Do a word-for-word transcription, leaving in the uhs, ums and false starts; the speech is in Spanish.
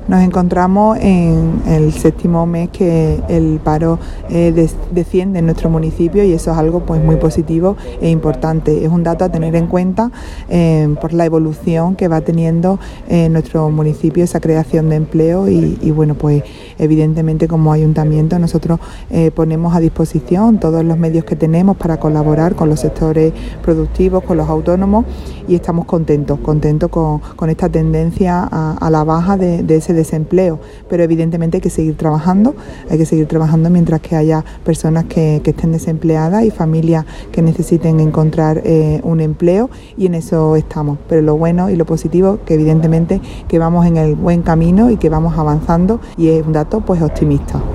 Nos encontramos en el séptimo mes que el paro eh, des, desciende en nuestro municipio y eso es algo pues muy positivo e importante. Es un dato a tener en cuenta eh, por la evolución que va teniendo en nuestro municipio esa creación de empleo y, y bueno, pues evidentemente como ayuntamiento nosotros eh, ponemos a disposición todos los medios que tenemos para colaborar con los sectores productivos, con los autónomos y estamos contentos, contentos con, con esta tendencia a, a la baja de, de ese desempleo, pero evidentemente hay que seguir trabajando, hay que seguir trabajando mientras que haya personas que, que estén desempleadas y familias que necesiten encontrar eh, un empleo y en eso estamos, pero lo bueno y lo positivo que evidentemente que vamos en el buen camino y que vamos avanzando y es un dato pues optimista.